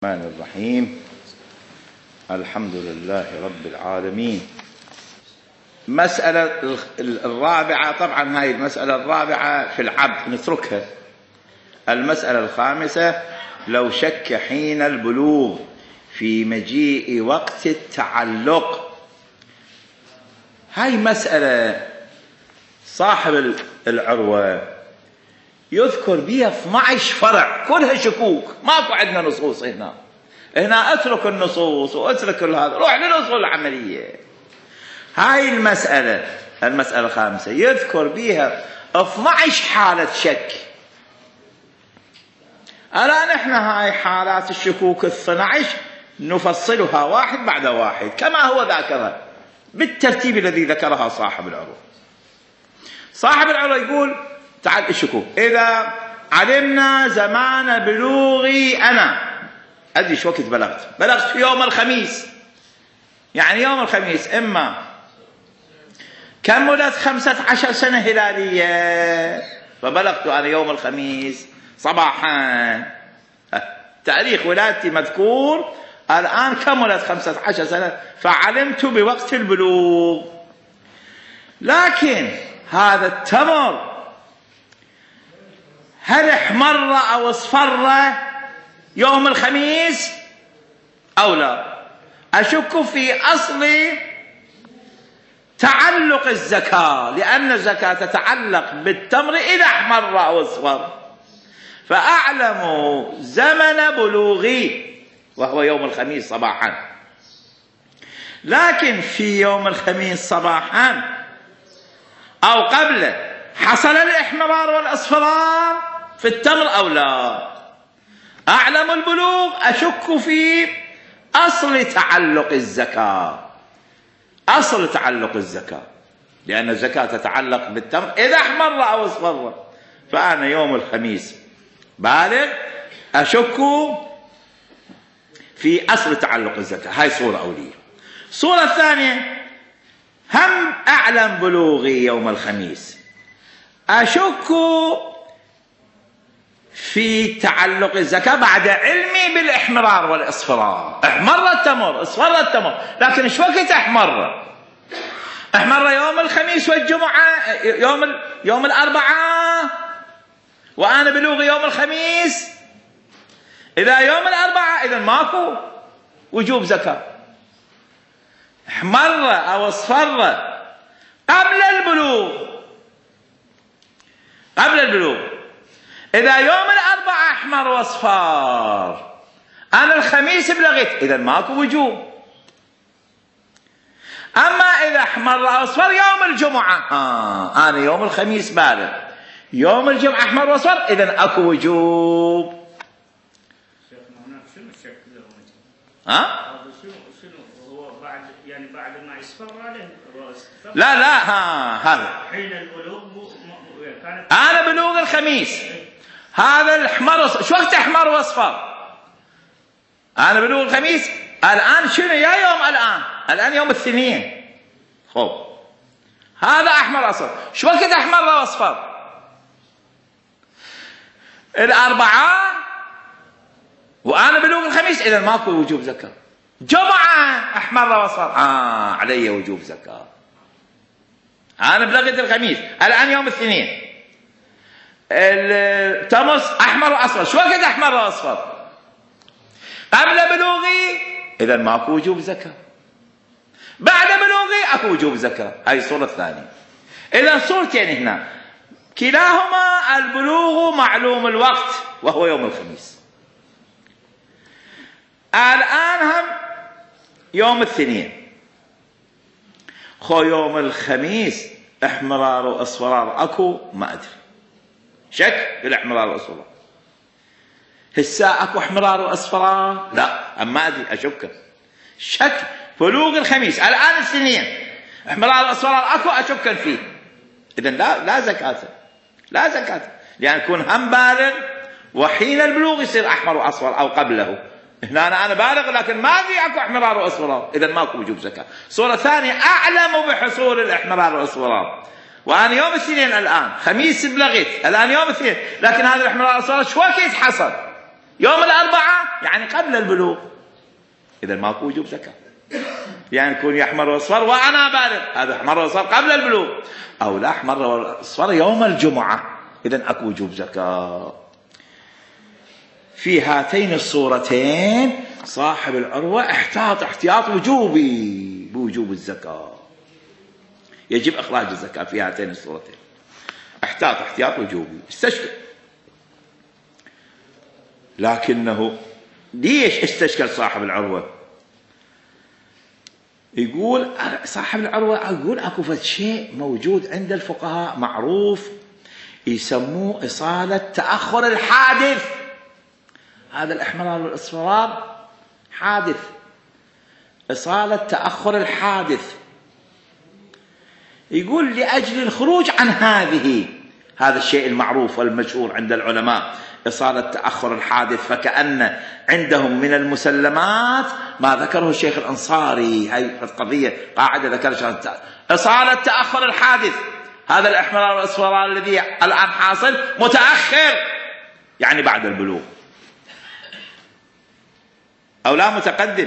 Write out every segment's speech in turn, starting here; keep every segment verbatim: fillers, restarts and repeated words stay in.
الرحمن الرحيم. الحمد لله رب العالمين. مسألة الرابعة، طبعا هاي المسألة الرابعة في العبد نتركها. المسألة الخامسة: لو شك حين البلوغ في مجيء وقت التعلق. هاي مسألة صاحب العروة يذكر بها اثني عشر فرع كلها شكوك، ماكو عندنا نصوص هنا. هنا اترك النصوص واترك هذا، روح للأصول العملية. هاي المسألة المسألة الخامسة يذكر بها اثني عشر حالة شك. الآن احنا هاي حالات الشكوك الاثنى عشر نفصلها واحد بعد واحد كما هو ذاكرها بالترتيب الذي ذكرها صاحب العروة. صاحب العروة يقول: تعال الشكوك، إذا علمنا زمان بلوغي أنا، أدري شو وقت بلغت بلغت في يوم الخميس، يعني يوم الخميس إما كملت خمسة عشر سنة هلالية فبلغت أنا يوم الخميس صباحا، تاريخ ولادتي مذكور، الآن كملت خمسة عشر سنة فعلمت بوقت البلوغ. لكن هذا التمر هل احمر أو اصفر يوم الخميس أو لا؟ أشك في أصل تعلق الزكاة، لأن الزكاة تتعلق بالتمر إذا احمر أو اصفر، فأعلم زمن بلوغي وهو يوم الخميس صباحا. لكن في يوم الخميس صباحا أو قبله حصل الإحمرار والأصفرار في التمر أو لا؟ أعلم البلوغ، أشك في أصل تعلق الزكاة، أصل تعلق الزكاة، لأن الزكاة تتعلق بالتمر إذا احمر أو اصفر، فأنا يوم الخميس بالغ أشك في أصل تعلق الزكاة. هاي صورة أولية. صورة ثانية: هم أعلم بلوغي يوم الخميس، أشك في تعلق الزكاة بعد علمي بالإحمرار والإصفرار. احمر التمر اصفر التمر، لكن ايش وقت احمر؟ احمر يوم الخميس والجمعة، يوم ال... يوم الأربعاء، وأنا بلوغي يوم الخميس. إذا يوم الأربعاء إذا ماكو وجوب زكاة. احمر أو اصفر قبل البلوغ، قبل البلوغ. إذا يوم الأربعاء أحمر واصفار، أنا الخميس بلغت، إذا ماكو وجوب. أما إذا أحمر واصفر يوم الجمعة، آه أنا يوم الخميس بالغ، يوم الجمعة أحمر واصفر، إذا أكو وجوب. ها؟ بعد يعني بعد ما يصفر عليه. لا لا ها هذا حين البلوغ كانت أنا بلوغ الخميس، هذا الأحمر شو وقت أحمر وأصفر؟ أنا بلوغ الخميس، الآن شنو يا يوم؟ الآن الآن يوم الاثنين. خب هذا أحمر أصفر، شو وقت أحمر وأصفر؟ الأربعاء وأنا بلوغ الخميس، إذا ماكو وجوب زكاة. جمعة أحمر وأصفر، آه علي وجوب زكاة. أنا بلغت الخميس، الآن يوم الاثنين، التمس أحمر وأصفر، شو وقت أحمر وأصفر؟ قبل بلوغي، إذا ماكو وجوب زكاة. بعد بلوغي أكو وجوب زكاة. هاي الصورة الثانية. إذا صورتين هنا كلاهما البلوغ معلوم الوقت وهو يوم الخميس. الآن هم يوم الاثنين، خو يوم الخميس احمرار واصفرار اكو؟ ما ادري، شك بالاحمرار والاصفرار. هسه اكو احمرار واصفرار؟ لا، اما ادري اشك، شك بلوغ الخميس الان الاثنين احمرار واصفرار اكو، اشك فيه. اذا لا لا زكاة، لا زكاة، لان يكون هم بالغ وحين البلوغ يصير احمر واصفر او قبله. هنا أنا, أنا بالغ لكن ما أدري أكو إحمرار وأصفرار، إذا ماكو وجوب زكاة. صورة ثانية: أعلم بحصول الإحمرار والأصفرار، وأنا يوم الاثنين الآن خميس بلغت، الآن يوم الاثنين، لكن هذا الإحمرار والأصفرار شو وقت حصل؟ يوم الأربعاء يعني قبل البلوغ، إذا ماكو وجوب زكاة، يعني يكون يحمر واصفر وأنا بالغ، هذا أحمر واصفر قبل البلوغ، أو لا أحمر واصفر يوم الجمعة، إذا أكو وجوب زكاة. في هاتين الصورتين صاحب العروة احتاط احتياط وجوبي بوجوب الزكاة، يجب إخراج الزكاة في هاتين الصورتين، احتاط احتياط وجوبي استشكل. لكنه ليش استشكل صاحب العروة؟ يقول صاحب العروة يقول اكو فد شيء موجود عند الفقهاء معروف يسموه إصالة تأخر الحادث. هذا الإحمرار والإصفرار حادث، إصالة تأخر الحادث. يقول لأجل الخروج عن هذه هذا الشيء المعروف والمشهور عند العلماء إصالة تأخر الحادث، فكأن عندهم من المسلمات ما ذكره الشيخ الأنصاري، هاي القضية قاعدة ذكرها إصالة تأخر الحادث. هذا الإحمرار والإصفرار الذي الآن حاصل متأخر، يعني بعد البلوغ، أو لا متقدم،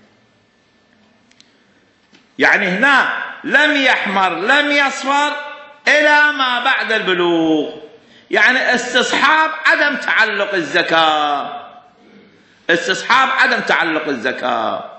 يعني هنا لم يحمر لم يصفر إلى ما بعد البلوغ، يعني استصحاب عدم تعلق الزكاة، استصحاب عدم تعلق الزكاة.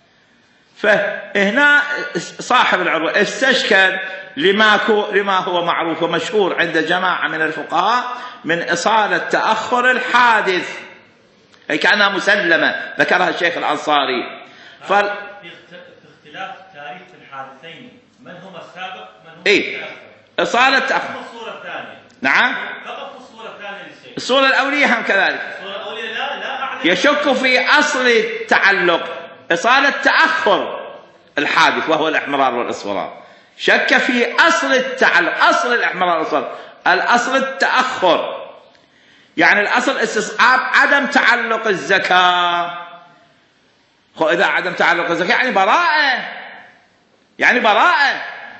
فهنا صاحب العروة استشكل لما لما هو معروف ومشهور عند جماعة من الفقهاء من إصالة تأخر الحادث، أي كأنها مسلمة ذكرها الشيخ الأنصاري. ف... في اختلاف تاريخ الحادثين، من هم السابق من هم إيه؟ المتأخر؟ إصالة تأخر. الصورة الثانية. نعم. فقط الصورة الثانية للشيخ. الصورة الأولية هم كذلك. الصورة الأولية لا لا أعلم. يشك في أصل التعلق، إصالة تأخر الحادث وهو الإحمرار والإصفرار، شك في أصل التعلق، أصل الإحمرار والإصفرار، الأصل التأخر، يعني الأصل استصحاب عدم تعلق الزكاة. خو إذا عدم تعلق الزكاة يعني براءة، يعني براءة،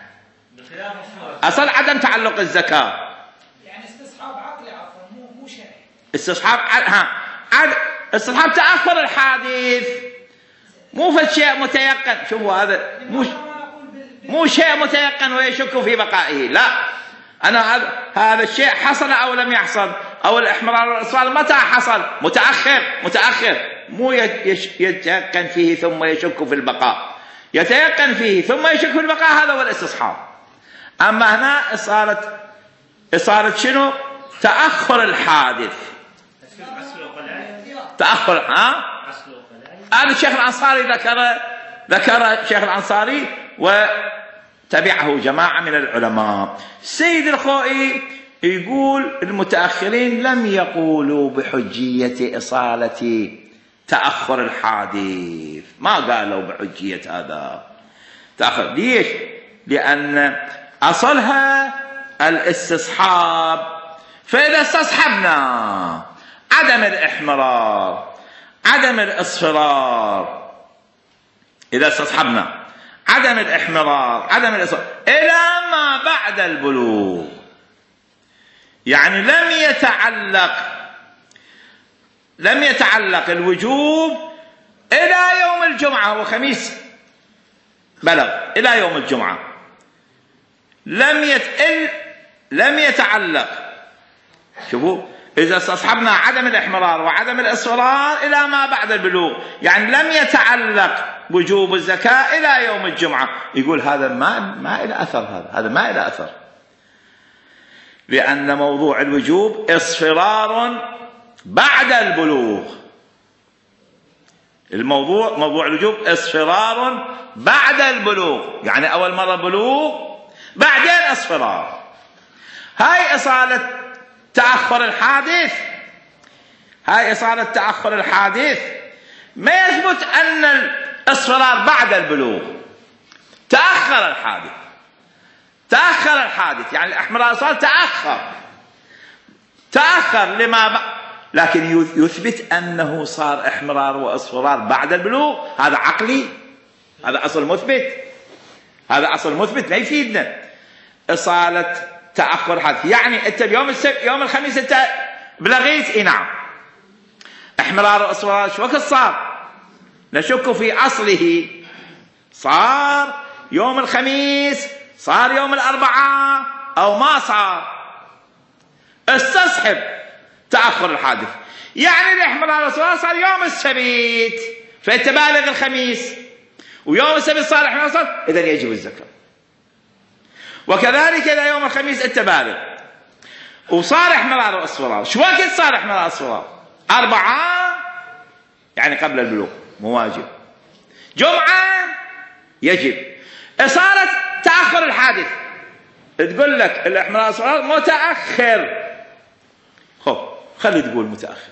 أصل عدم تعلق الزكاة يعني استصحاب عقلي عفوا مو مو شرعي، استصحاب ها عد... استصحاب تأخر الحادث، مو في شيء متيقن. شوفوا هذا مو مو شيء متيقن ويشك في بقائه، لا، أنا هذا هذا الشيء حصل أو لم يحصل، أو الإحمرار والإصفرار متى حصل؟ متأخر، متأخر، مو يتيقن فيه ثم يشك في البقاء، يتيقن فيه ثم يشك في البقاء، هذا هو الاستصحاب. أما هنا إصالة إصالة شنو؟ تأخر الحادث، تأخر ها؟ هذا الشيخ الأنصاري ذكر ذكر الشيخ الأنصاري وتبعه جماعة من العلماء. السيد الخوئي يقول المتأخرين لم يقولوا بحجية إصالة تأخر الحادث، ما قالوا بحجية هذا تأخر. ليش؟ لأن أصلها الاستصحاب، فإذا استصحبنا عدم الإحمرار عدم الإصفرار، إذا استصحبنا عدم الإحمرار عدم الإصفرار إلى ما بعد البلوغ، يعني لم يتعلق لم يتعلق الوجوب إلى يوم الجمعة وخميس بلغ إلى يوم الجمعة، لم يتقل لم يتعلق. شوفوا إذا استصحبنا عدم الإحمرار وعدم الإصفرار إلى ما بعد البلوغ، يعني لم يتعلق وجوب الزكاة إلى يوم الجمعة، يقول هذا ما ما إلى أثر، هذا هذا ما إلى أثر، لأن موضوع الوجوب إصفرار بعد البلوغ. الموضوع موضوع الوجوب إصفرار بعد البلوغ، يعني أول مرة بلوغ بعدين إصفرار. هاي إصالة تأخر الحادث، هاي إصالة تأخر الحادث ما يثبت أن الإصفرار بعد البلوغ، تأخر الحادث، تأخر الحادث، يعني الإحمرار صار تأخر تأخر لما ب... لكن يثبت أنه صار إحمرار وإصفرار بعد البلوغ، هذا عقلي، هذا أصل مثبت، هذا أصل مثبت ما يفيدنا. إصالة تأخر حادث، يعني أنت بيوم السبت يوم الخميس أنت بلغيت، إيه نعم، احمرار واصفرار شو وقت صار؟ نشك في اصله. صار يوم الخميس، صار يوم الاربعاء، او ما صار. استصحب تاخر الحادث، يعني الاحمرار والاصفرار صار يوم السبت، فانت بالغ الخميس، ويوم السبت صار احمرار واصفرار، اذا يجب الزكاه. وكذلك اذا يوم الخميس انت بالغ وصار احمرار واصفرار، شو وقت صار احمرار واصفرار؟ اربعاء يعني قبل البلوغ، مو واجب. جمعه يجب. صارت تاخر الحادث، تقول لك الاحمرار والاصفرار متاخر. خب خلي تقول متاخر.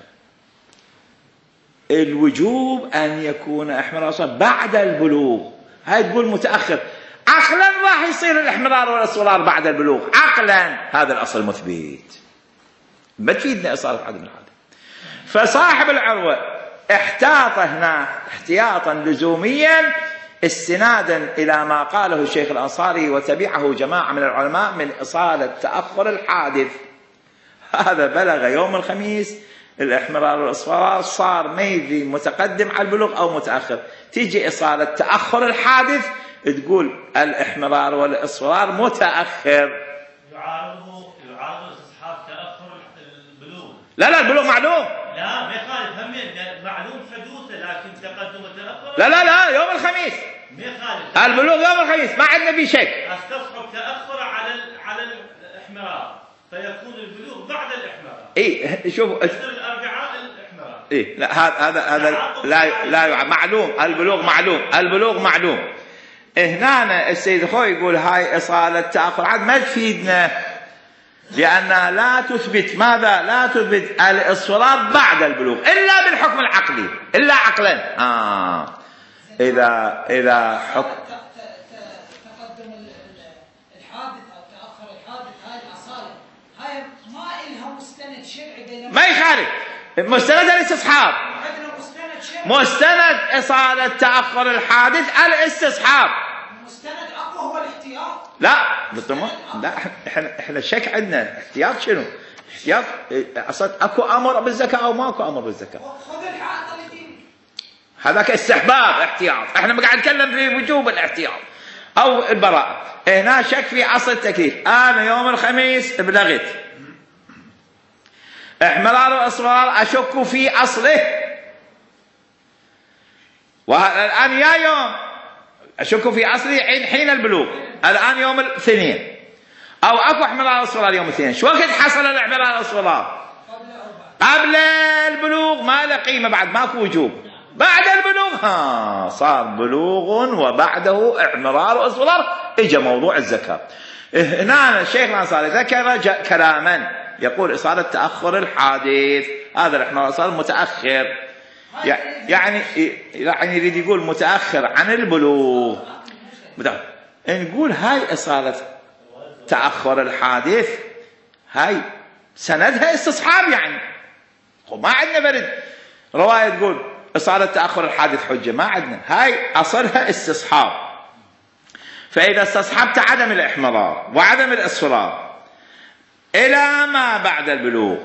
الوجوب ان يكون احمرار واصفرار بعد البلوغ، هاي تقول متاخر. عقلا راح يصير الاحمرار والاصفرار بعد البلوغ، عقلا هذا الاصل مثبت، ما تفيدنا اصاله عدم الحادث. فصاحب العروه احتاط هنا احتياطا لزوميا استنادا الى ما قاله الشيخ الانصاري وتبعه جماعه من العلماء من اصاله تاخر الحادث. هذا بلغ يوم الخميس الاحمرار والاصفرار، صار ميزي متقدم على البلوغ او متاخر، تيجي اصاله تاخر الحادث تقول الاحمرار والاصفرار متاخر. يعارضه يعارض استصحاب تاخر البلوغ. لا لا البلوغ معلوم. لا ما يخالف، هم معلوم حدوثه، لكن تقدم وتاخر لا لا لا يوم الخميس ما يخالف. البلوغ يوم الخميس، ما عندنا فيه شك. استصحب تاخر على على الاحمرار فيكون البلوغ بعد الاحمرار. اي شوفوا يصير الاربعاء الاحمرار. اي لا هذا هذا هذا لا لا معلوم. البلوغ معلوم، البلوغ معلوم. هنا السيد خوي يقول هاي اصاله تاخر عاد ما تفيدنا، لانها لا تثبت ماذا؟ لا تثبت الاصفرار بعد البلوغ الا بالحكم العقلي، الا عقلا. اه اذا اذا حكم تقدم الحادث او تاخر الحادث، هاي الاصاله هاي ما إلها مستند شرعي بينما ما يخالف مستند الاستصحاب. عندنا مستند شرعي. مستند اصاله تاخر الحادث الاستصحاب. مستند اقوى هو الاحتياط. لا بالضبط. لا احنا احنا شك عندنا احتياط. شنو احتياط؟ اصلا اكو امر بالزكاه او ماكو امر بالزكاه؟ خذ الحائط اللي فيه هذاك استحباب احتياط. احنا ما قاعد نتكلم في وجوب الاحتياط او البراءه. هنا شك في اصل التكليف. انا يوم الخميس بلغت احمرار واصفرار، اشك في اصله، والان يا يوم اشك في اصله حين البلوغ، الان يوم الاثنين، او اكو احمرار واصفرار يوم الاثنين. شو وقت حصل الاحمرار والاصفرار؟ قبل البلوغ ما له قيمه، بعد ماكو وجوب. بعد البلوغ ها صار بلوغ وبعده احمرار واصفرار، اجى موضوع الزكاه. هنا الشيخ الانصاري ذكر كلاما يقول اصاله تاخر الحادث، هذا الاحمرار والاصفرار متاخر، يعني يعني يريد يقول متاخر عن البلوغ. نقول هاي اصاله تاخر الحادث هاي سندها استصحاب، يعني ما عندنا برد روايه تقول اصاله تاخر الحادث حجه، ما عندنا. هاي اصلها استصحاب. فاذا استصحبت عدم الاحمرار وعدم الاصفرار الى ما بعد البلوغ،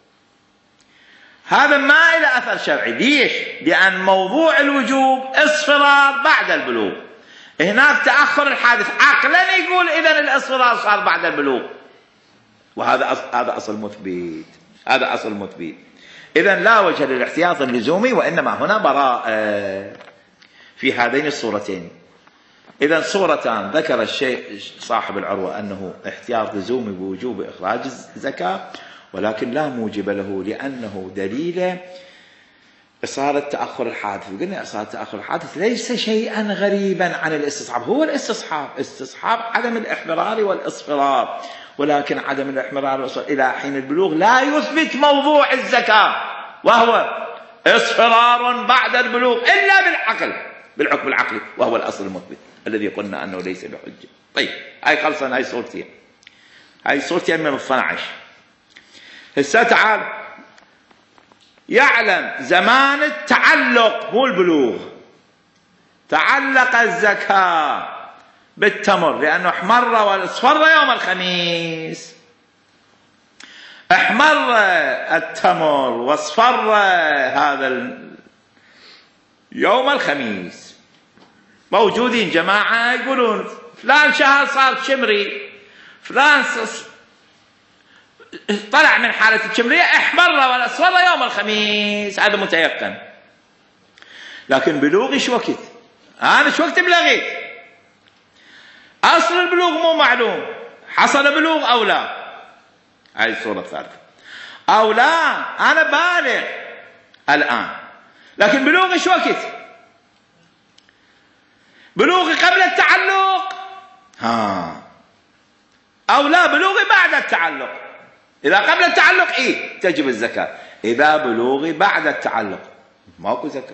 هذا ما له اثر شرعي. ليش؟ لان موضوع الوجوب اصفرار بعد البلوغ، هناك تاخر الحادث عقلا يقول اذا الاصفرار صار بعد البلوغ، وهذا أصل هذا اصل مثبت، هذا اصل مثبت. اذا لا وجه للاحتياط اللزومي، وانما هنا براءة في هذين الصورتين. اذا صورتان ذكر الشيخ صاحب العروه انه احتياط لزومي بوجوب اخراج الزكاه، ولكن لا موجب له لانه دليل إصالة تأخر الحادث. قلنا إصالة تأخر الحادث ليس شيئا غريبا عن الاستصحاب، هو الاستصحاب استصحاب عدم الإحمرار والإصفرار، ولكن عدم الإحمرار والإصفرار إلى حين البلوغ لا يثبت موضوع الزكاة، وهو إصفرار بعد البلوغ إلا بالعقل، بالحكم العقلي، وهو الأصل المثبت الذي قلنا أنه ليس بحجة. طيب هاي خلصنا، هاي صورتين، هاي صورتين من اثني عشر. هسه تعال يعلم زمان التعلق مو البلوغ. تعلق الزكاة بالتمر لأنه احمر واصفر يوم الخميس. احمر التمر واصفر هذا يوم الخميس. موجودين جماعة يقولون فلان شهر صار شمري، فلان طلع من حالة الشمرية احمر والاصفر يوم الخميس، هذا متيقن. لكن بلوغي شو وقت؟ انا شو وقت بلغيت؟ اصل البلوغ مو معلوم، حصل بلوغ او لا. هاي الصورة الثالثة. او لا انا بالغ الان، لكن بلوغي شو وقت؟ بلوغي قبل التعلق ها، او لا بلوغي بعد التعلق. اذا قبل التعلق ايه تجب الزكاة، اذا بلوغي بعد التعلق ماكو زكاة.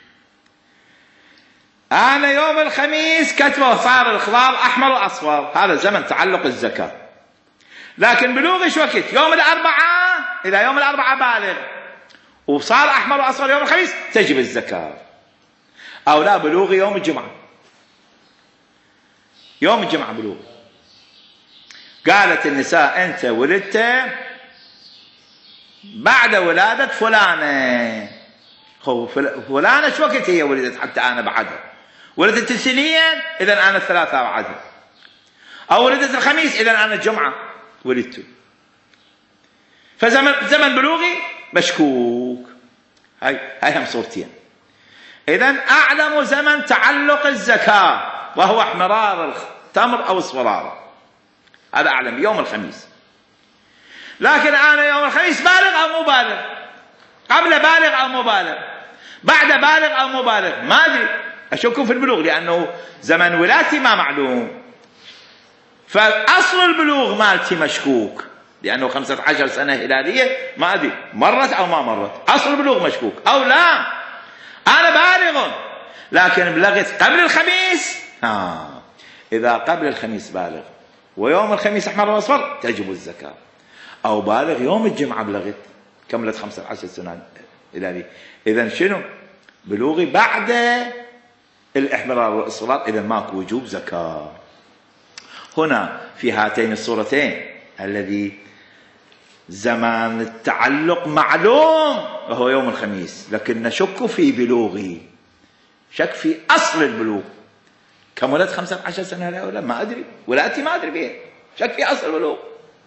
انا يوم الخميس كتبه صار الخضار احمر واصفر، هذا زمن تعلق الزكاة. لكن بلوغي شو وقت؟ يوم الاربعاء، اذا يوم الاربعاء بالغ وصار احمر واصفر يوم الخميس تجب الزكاة. او لا بلوغي يوم الجمعة، يوم الجمعة بلوغ. قالت النساء انت ولدت بعد ولادة فلانة، فلانة شو وقت هي ولدت حتى انا بعدها؟ ولدت الاثنين اذا انا الثلاثاء بعدها، او ولدت الخميس اذا انا الجمعة ولدت. فزمن زمن بلوغي مشكوك. هاي هاي هم صورتين. اذا اعلم زمن تعلق الزكاة وهو احمرار التمر او اصفراره، هذا اعلم يوم الخميس. لكن انا يوم الخميس بالغ او مو بالغ؟ قبل بالغ او مو بالغ؟ بعد بالغ او مو بالغ؟ ما ادري، اشك في البلوغ لانه زمن ولادتي ما معلوم. فاصل البلوغ مالتي مشكوك لانه خمسة عشر سنة هلالية، ما ادري مرت او ما مرت. اصل البلوغ مشكوك. او لا انا بالغ لكن بلغت قبل الخميس، ها اذا قبل الخميس بالغ ويوم الخميس احمر واصفر تجب الزكاة. او بالغ يوم الجمعة بلغت كملت خمسة عشر سنة هلالية، اذا شنو؟ بلوغي بعد الاحمرار والاصفرار، اذا ماكو وجوب زكاة. هنا في هاتين الصورتين الذي زمان التعلق معلوم وهو يوم الخميس، لكن نشك في بلوغي، شك في اصل البلوغ. كملت خمسة عشر سنة لا ولا ما ادري، ولادتي ما ادري بيه، شك في اصل البلوغ.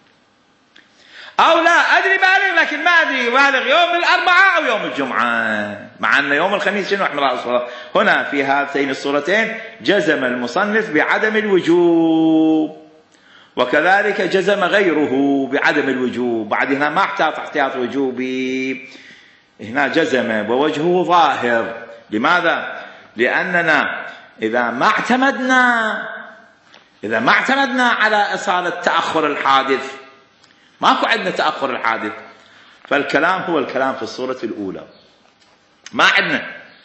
او لا ادري بالغ لكن ما ادري بالغ يوم الاربعاء او يوم الجمعة، مع ان يوم الخميس شنو احمر اصفر. هنا في هاتين الصورتين جزم المصنف بعدم الوجوب، وكذلك جزم غيره بعدم الوجوب. بعد هنا ما احتاط احتياط وجوبي، هنا جزم ووجهه ظاهر. لماذا؟ لاننا اذا ما اعتمدنا اذا ما اعتمدنا على اصالة تاخر الحادث، ماكو عندنا تاخر الحادث، فالكلام هو الكلام في الصورة الاولى. ما عندنا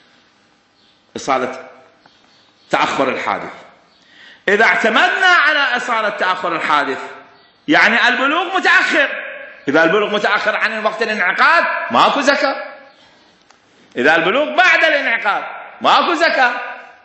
اصالة تاخر الحادث. اذا اعتمدنا على اصالة تاخر الحادث يعني البلوغ متاخر. اذا البلوغ متاخر عن وقت الانعقاد ماكو زكاة. اذا البلوغ بعد الانعقاد ماكو زكاة.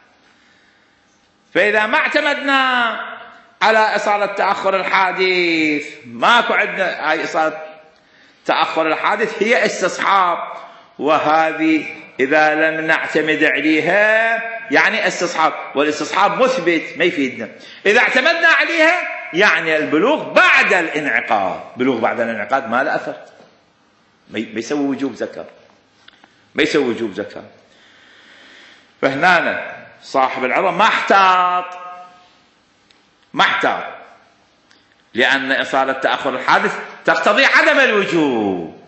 فاذا ما اعتمدنا على اصالة تاخر الحادث ماكو عندنا. هاي اصالة تاخر الحادث هي استصحاب، وهذه اذا لم نعتمد عليها يعني استصحاب، والاستصحاب مثبت ما يفيدنا. اذا اعتمدنا عليها يعني البلوغ بعد الانعقاد. بلوغ بعد الانعقاد ما له اثر، ما يسوي وجوب زكاة، ما يسوي وجوب زكاة. فهنا صاحب العظم ما احتاط ما احتاط لأن إصالة تأخر الحادث تقتضي عدم الوجوب.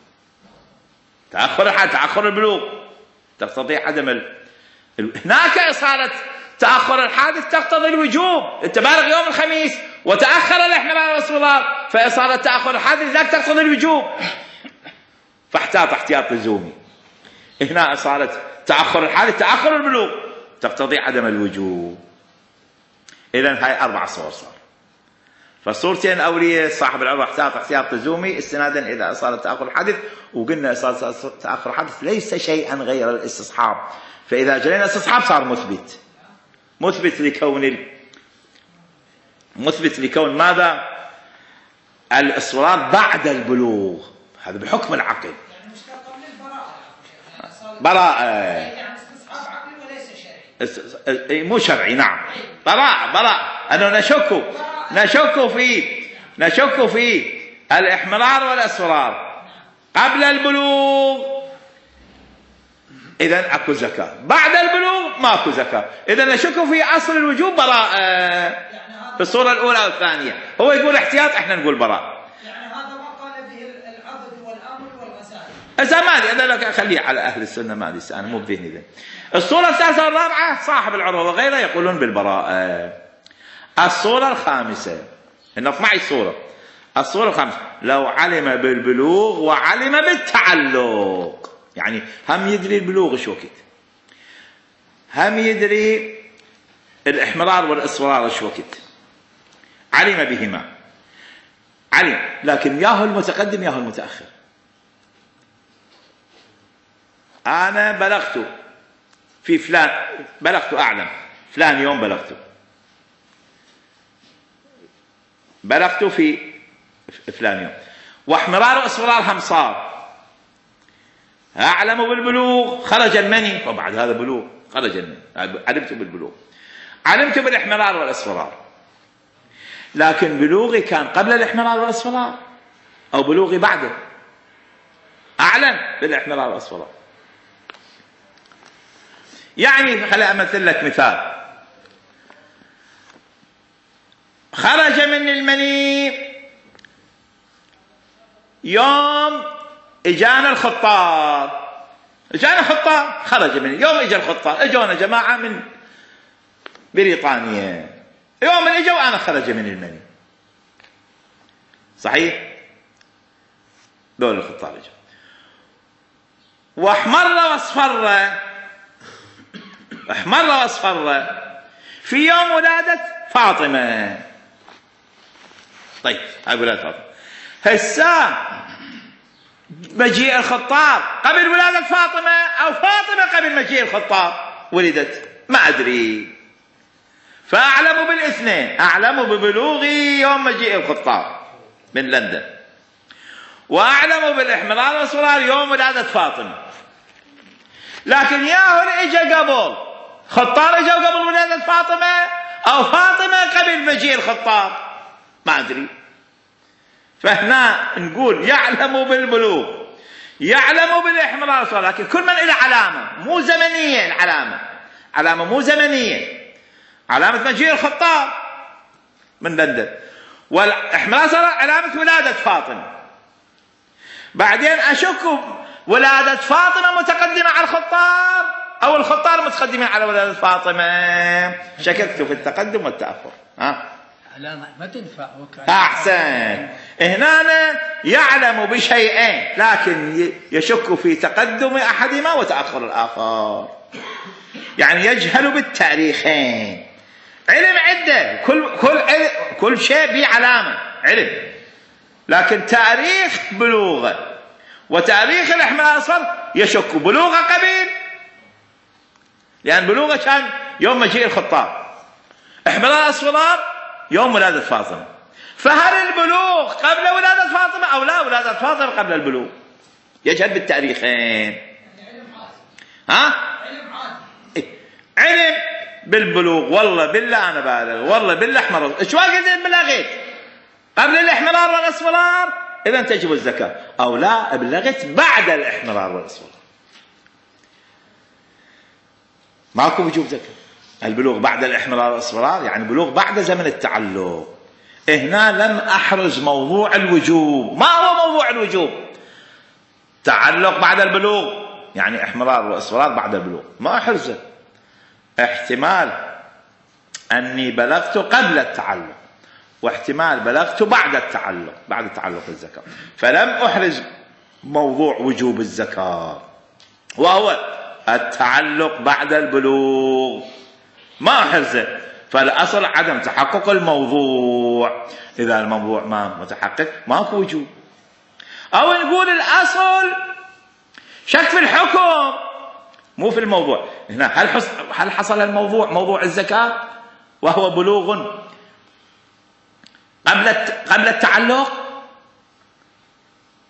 تأخر الحادث تأخر البلوغ تقتضي عدم ال... هناك إصالة تأخر الحادث تقتضي الوجوب. أنت بالغ يوم الخميس وتأخر الإحمرار والإصفرار، فإصالة تأخر الحادث ذاك تقتضي الوجوب، فاحتاط احتياط لزومي. هنا إصالة تأخر الحادث تأخر البلوغ تقتضي عدم الوجوب. إذن هاي أربع صور صار. فالصورتين الأولية صاحب العروة احتاط احتياط لزومي استنادا إلى إصالة تأخر الحادث، وقلنا إصالة تأخر الحادث ليس شيئا غير الاستصحاب. فإذا جرينا استصحاب صار مثبت، مثبت لكون ال... مثبت لكون ماذا؟ الإصرار بعد البلوغ، هذا بحكم العقل. يعني مشتقة من البراءة. براءة يعني استصحاب عقلي وليس شرعي. مو شرعي، نعم. براءة براءة أنه نشك نشك في نشك في الإحمرار والإصرار قبل البلوغ، إذن أكو زكاة. بعد البلوغ ماكو زكاة. إذن نشك في أصل الوجوب براءة في الصورة الأولى والثانية. هو يقول احتياط، إحنا نقول براءة. يعني هذا ما قال به العضد والأمر والغزالي. إذا ما أدري، هذا لك أخليه على أهل السنة، ما أدري أنا مو بذهني ذا. الصورة الثالثة والرابعة صاحب العروة وغيره يقولون بالبراءة. الصورة الخامسة، إنه اثنعش صورة. الصورة الخامسة لو علم بالبلوغ وعلم بالتعلق، يعني هم يدري البلوغ شو وقت، هم يدري الإحمرار والإصرار شو وقت، علم بهما، علم، لكن ياهو المتقدم ياهو المتأخر. أنا بلغت في فلان، بلغت أعلم فلان يوم بلغت بلغت في فلان يوم، واحمرار واصفرار هم صار. أعلم بالبلوغ، خرج المني، وبعد هذا بلوغ، خرج المني، علمت بالبلوغ، علمت بالاحمرار والاصفرار، لكن بلوغي كان قبل الاحمرار والاصفرار أو بلوغي بعده. أعلم بالاحمرار والاصفرار. يعني خليني أمثل لك مثال. خرج من المني يوم اجانا الخطار، اجانا خطار، خرج مني يوم اجا الخطار، اجونا جماعة من بريطانيا، يوم من اجوا انا خرج من المني، صحيح؟ دول الخطار اجوا واحمر واصفر، احمر واصفر في يوم ولادة فاطمة. طيب هاي ولادة فاطمة، هسا مجيء الخطاب قبل ولادة فاطمة أو فاطمة قبل مجيء الخطاب ولدت، ما أدري. فأعلم بالاثنين، أعلم ببلوغي يوم مجيء الخطاب من لندن، وأعلم بالإحمرار والإصفرار يوم ولادة فاطمة. لكن ياهو إجا قبل خطار، إجا قبل ولادة فاطمة أو فاطمة قبل مجيء الخطاب، ما أدري. فهنا نقول يعلم بالبلوغ، يعلم بالإحمرار والإصفرار، لكن كل من إلى علامة مو زمنية، العلامة علامة مو زمنية، علامة مجيء الخطاب من لندن، والإحمرار والإصفرار علامة ولادة فاطمة. بعدين أشك ولادة فاطمة متقدمة على الخطاب أو الخطاب متقدمين على ولادة فاطمة، شككت في التقدم والتأخر. ها علامة ما تنفع. أحسن. هنا يعلم بشيئين لكن يشك في تقدم أحدهما وتأخر الآخر، يعني يجهل بالتاريخين. علم عدة، كل كل كل شيء به علامة علم، لكن تاريخ بلوغه وتاريخ الإحمرار والإصفرار يشك بلوغه قبل، لأن بلوغه كان يوم مجيء الخطاب، إحمرار والإصفرار يوم ولادة فاطمة. فهل البلوغ قبل ولادة فاطمة أو لا ولادة فاطمة قبل البلوغ؟ يجهل بالتاريخين. ها؟ علم عادي. علم بالبلوغ، والله بالله أنا بالغ، والله بالأحمر. إيش واجد بلغت قبل الإحمرار والإصفرار إذا تجب الزكاة، أو لا بلغت بعد الإحمرار والإصفرار ماكو وجوب زكاة. البلوغ بعد الإحمرار والإصفرار يعني بلوغ بعد زمن التعلق. هنا لم أحرز موضوع الوجوب. ما هو موضوع الوجوب؟ تعلق بعد البلوغ، يعني إحمرار وإصفرار بعد البلوغ، ما أحرزه. احتمال أني بلغت قبل التعلق، واحتمال بلغت بعد التعلق، بعد تعلق الزكاة، فلم أحرز موضوع وجوب الزكاة، وهو التعلق بعد البلوغ، ما أحرزه. فالأصل عدم تحقق الموضوع. إذا الموضوع ما متحقق ماكو وجوب. أو نقول الأصل شك في الحكم مو في الموضوع. هنا هل حصل هل حصل الموضوع موضوع الزكاة وهو بلوغ قبل قبل التعلق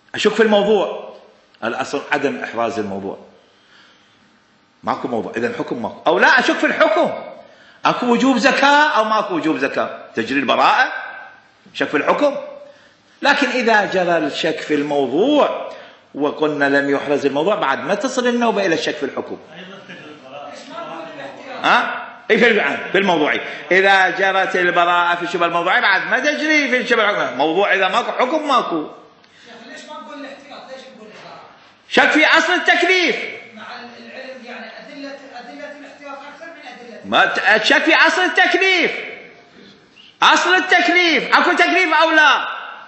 أشك في الموضوع، الأصل عدم إحراز الموضوع، ماكو موضوع، إذا الحكم ماكو. أو لا أشك في الحكم، أكو وجوب زكاة أو ماكو وجوب زكاة، تجري البراءة، شك في الحكم. لكن إذا جرى الشك في الموضوع وقلنا لم يحرز الموضوع، بعد ما تصل النوبة إلى الشك في الحكم. ها؟ أه؟ في الموضوعي إذا جرت البراءة في الشبه الموضوعي بعد ما تجري في الشبه الحكم. موضوع إذا ماكو حكم ماكو. ليش ما نقول الاحتياط؟ ليش نقول البراءة؟ شك في أصل التكليف. مع العلم يعني أدلة أدلة الاحتياط أكثر من أدلة. ما شك في أصل التكليف. أصل التكليف أكو تكليف أو لا؟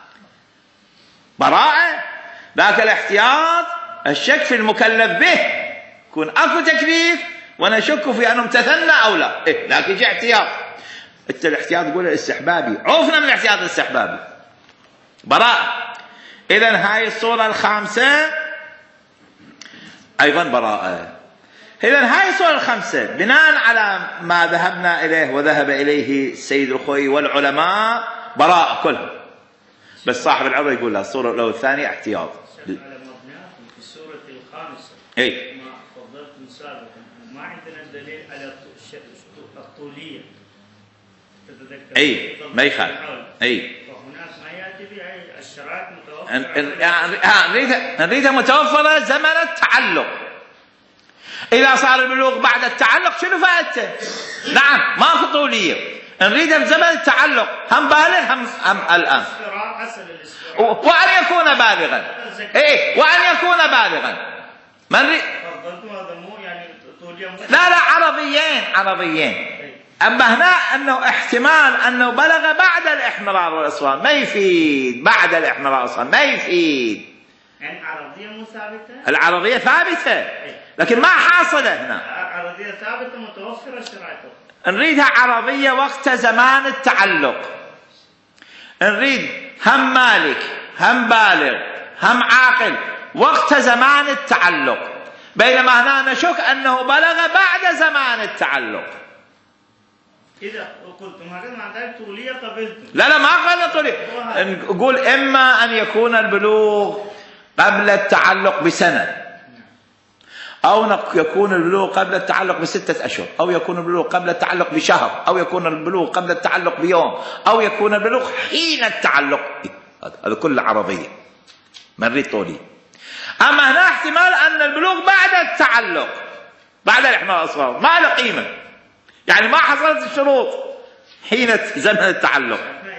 براءة. ذاك الاحتياط الشك في المكلف به، يكون أكو تكليف ونشك في أنه امتثلنا أو لا، إيه لكن جاء احتياط. أنت الاحتياط تقول الاستحبابي، عرفنا من الاحتياط الاستحبابي براءة. إذن هاي الصورة الخامسة أيضا براءة. إذن هاي الصورة الخامسة بناء على ما ذهبنا إليه وذهب إليه السيد الخوي والعلماء براءة كلها، بس صاحب العرض يقول لا، الصورة الأولى والثانية احتياط. على مبناكم في السورة الخامسة أي ما فضلتم سابقا، ما عندنا دليل على الطولية. تتذكر؟ أي ما يخالف. أي وهناك ما يأتي بها الشرائط متوفرة. نريد نريدها متوفرة زمن التعلق. إذا صار البلوغ بعد التعلق شنو فائدته؟ نعم ماكو طولية، نريدها بزمن التعلق، هم بالغ هم, هم الآن، وأن يكون بالغا. إيه وأن يكون بالغا. من ري... لا لا عرضيين عرضيين. أما هنا أنه احتمال أنه بلغ بعد الإحمرار والإصفرار ما يفيد، بعد الإحمرار والإصفرار ما يفيد. يعني العرضية مو ثابتة؟ العرضية ثابتة لكن ما حاصلة هنا. عرضية ثابتة متوفرة شرائطها. نريدها عرضية وقت زمان التعلق. نريد هم مالك هم بالغ هم عاقل وقت زمان التعلق، بينما هنا نشك أنه بلغ بعد زمان التعلق. إذا قلتم هكذا مع ذلك طولية قبلتم. لا لا ما قلنا طولية، نقول إما أن يكون البلوغ قبل التعلق بسنة، أو يكون البلوغ قبل التعلق بستة أشهر، أو يكون البلوغ قبل التعلق بشهر، أو يكون البلوغ قبل التعلق بيوم، أو يكون البلوغ حين التعلق. هذا كله عرضية ما نريد طولية. أما هنا احتمال أن البلوغ بعد التعلق بعد الإحمرار والإصفرار ما له قيمة، يعني ما حصلت الشروط حين زمن التعلق.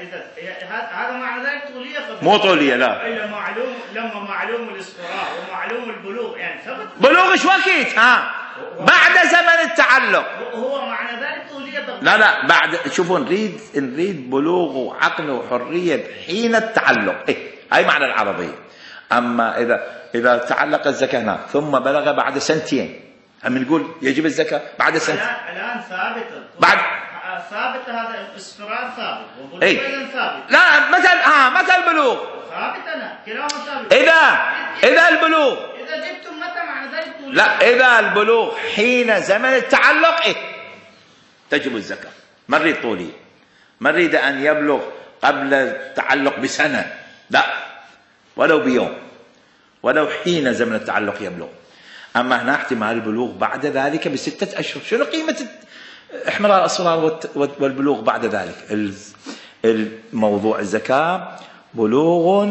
هذا معنى ذلك طولية قبل مو طولية لا. إلا معلوم لما معلوم الاصفرار ومعلوم البلوغ يعني ثبت. بلوغ ايش وقت؟ ها بعد زمن التعلق. هو معنى ذلك طولية قبل. لا لا بعد. شوفوا نريد نريد بلوغ وعقل وحرية حين التعلق. إيه هاي معنى العربية. أما إذا إذا تعلق الزكاة هنا ثم بلغ بعد سنتين، هم نقول يجب الزكاة بعد سنتين. الآن ثابتة بعد ثابت. هذا اصفرار ثابت وبلوغ أيضا ثابت. لا متى ها متى البلوغ؟ ثابت أنا كلاهما ثابت. إذا إذا البلوغ إذا جبتم متى معنى ذلك طولية. لا إذا البلوغ حين زمن التعلق إيه تجب الزكاة. ما نريد طولية، ما نريد أن يبلغ قبل التعلق بسنة، لا ولو بيوم، ولو حين زمن التعلق يبلغ. أما هنا احتمال البلوغ بعد ذلك بستة أشهر. شنو قيمة إحمرار الأصفرار والبلوغ بعد ذلك؟ الموضوع الزكاة بلوغ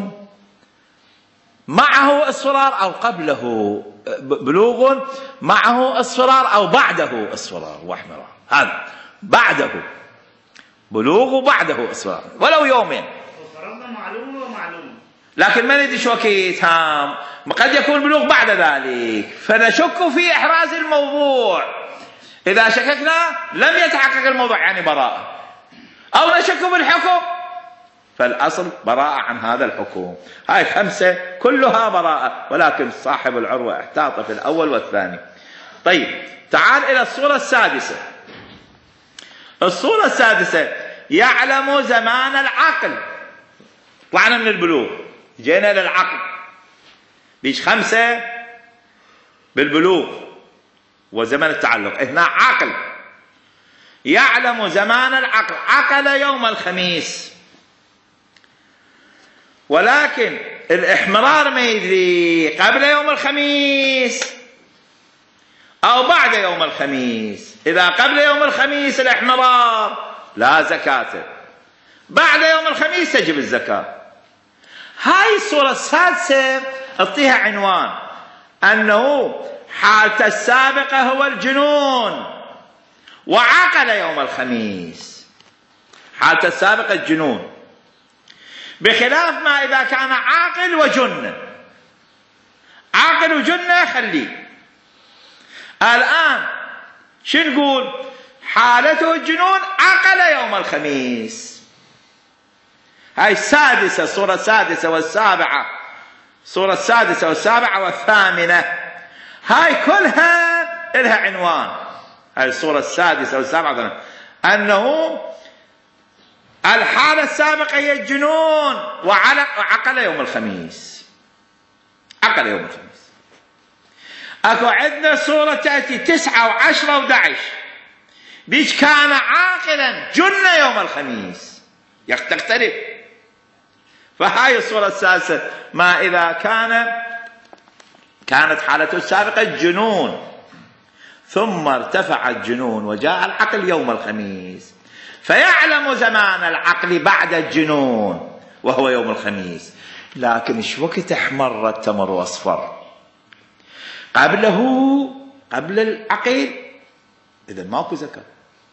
معه اصفرار أو قبله، بلوغ معه اصفرار أو بعده اصفرار واحمرار، هذا بعده بلوغ بعده اصفرار ولو يومين. وفرضنا معلومة ومعلومة، لكن ما ندري شو وقت هام، قد يكون البلوغ بعد ذلك، فنشك في إحراز الموضوع. إذا شككنا لم يتحقق الموضوع يعني براءة، أو نشك بالحكم فالأصل براءة عن هذا الحكم. هاي خمسة كلها براءة، ولكن صاحب العروة احتاط في الأول والثاني. طيب تعال إلى الصورة السادسة. الصورة السادسة يعلم زمان العقل. طلعنا من البلوغ جينا للعقل، بيش خمسة بالبلوغ وزمن التعلق. هنا عقل يعلم زمان العقل، عقل يوم الخميس، ولكن الإحمرار ما يدري قبل يوم الخميس أو بعد يوم الخميس. إذا قبل يوم الخميس الإحمرار لا زكاة، بعد يوم الخميس تجب الزكاة. هاي الصورة السادسة اعطيها عنوان أنه حالته السابقة هو الجنون وعقل يوم الخميس. حالته السابقة الجنون، بخلاف ما إذا كان عاقل وجن. عاقل وجن خليه. الآن شو نقول؟ حالته الجنون عقل يوم الخميس. هاي السادسة، الصورة السادسة والسابعة، الصورة السادسة والسابعة والثامنة، هاي كلها لها عنوان. هاي الصورة السادسة والسابعة والثامنة أنه الحالة السابقة هي الجنون وعقل يوم الخميس. عقل يوم الخميس. اكو عندنا صورة تأتي تسعة وعشرة وأحد عشر، بيش كان عاقلا جن يوم الخميس، تختلف. فهاي الصورة السادسة ما إذا كان كانت حالته السابقة الجنون ثم ارتفع الجنون وجاء العقل يوم الخميس، فيعلم زمان العقل بعد الجنون وهو يوم الخميس. لكن ايش وقت احمر التمر واصفر؟ قبله، قبل العقل، اذا ماكو زكاة.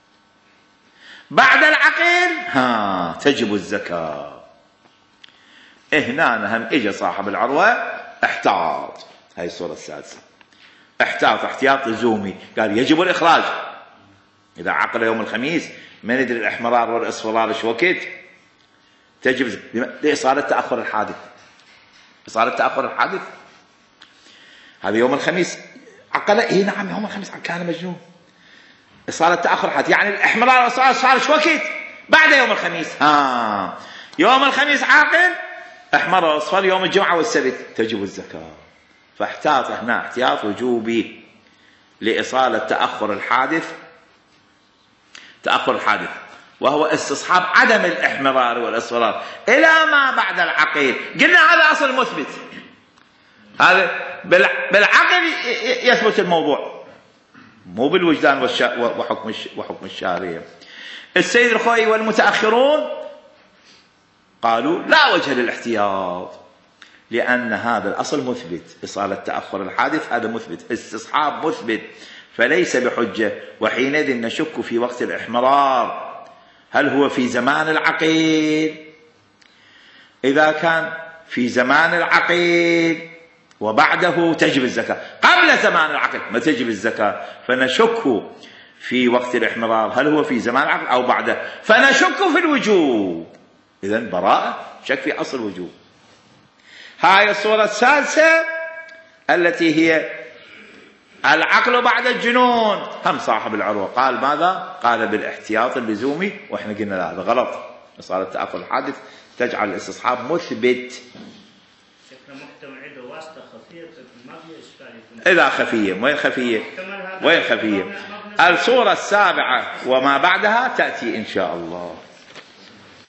بعد العقل ها تجب الزكاة. هنا هم اجى صاحب العروة احتاط. هاي الصورة السادسة، احتاط احتياط لزومي، قال يجب الإخراج. إذا عقل يوم الخميس ما ندري الإحمرار والإصفرار ايش وقت تجب لإصالة تأخر الحادث. إصالة تأخر الحادث هذا يوم الخميس عقل. اي نعم يوم الخميس كان مجنون. إصالة تأخر الحادث يعني الإحمرار والإصفرار صار ايش وقت؟ بعد يوم الخميس. ها يوم الخميس عاقل، أحمر وأصفر يوم الجمعة والسبت تجب الزكاة. فاحتاط هنا احتياط وجوبي لإصالة تأخر الحادث، تأخر الحادث وهو استصحاب عدم الإحمرار والإصفرار إلى ما بعد العقل. قلنا هذا أصل مثبت، هذا بالعقل يثبت الموضوع مو بالوجدان وحكم وحكم الشارع. السيد الخوئي والمتأخرون قالوا لا وجه للاحتياط، لأن هذا الأصل مثبت، إصالة تأخر الحادث هذا مثبت، استصحاب مثبت، فليس بحجة. وحينئذ نشك في وقت الإحمرار هل هو في زمان العقيد. إذا كان في زمان العقيد وبعده تجب الزكاة، قبل زمان العقد ما تجب الزكاة، فنشك في وقت الإحمرار هل هو في زمان العقد أو بعده، فنشك في الوجوب. إذن براءة، شك في أصل الوجوب. هاي الصورة السادسة التي هي العقل بعد الجنون. هم صاحب العروة قال ماذا؟ قال بالاحتياط اللزومي، وإحنا قلنا لا هذا غلط. صار التأخر الحادث تجعل الاستصحاب مثبت. إذا خفية، وين خفية؟ وين خفية؟ الصورة السابعة وما بعدها تأتي إن شاء الله.